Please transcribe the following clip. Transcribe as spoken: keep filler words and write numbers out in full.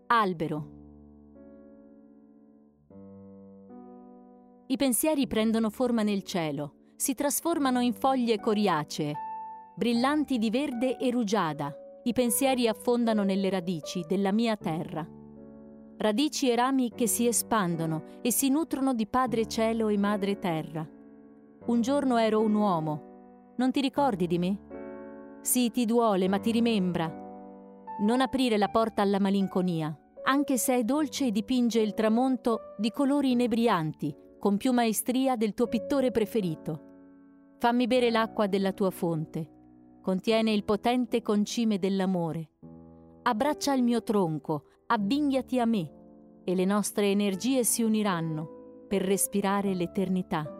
Albero. I pensieri prendono forma nel cielo, si trasformano in foglie coriacee, brillanti di verde e rugiada. I pensieri affondano nelle radici della mia terra. Radici e rami che si espandono e si nutrono di Padre Cielo e Madre Terra. Un giorno ero un uomo. Non ti ricordi di me? Sì, ti duole, ma ti rimembra. Non aprire la porta alla malinconia, anche se è dolce e dipinge il tramonto di colori inebrianti, con più maestria del tuo pittore preferito. Fammi bere l'acqua della tua fonte. Contiene il potente concime dell'amore. Abbraccia il mio tronco, avvinghiati a me, e le nostre energie si uniranno per respirare l'eternità.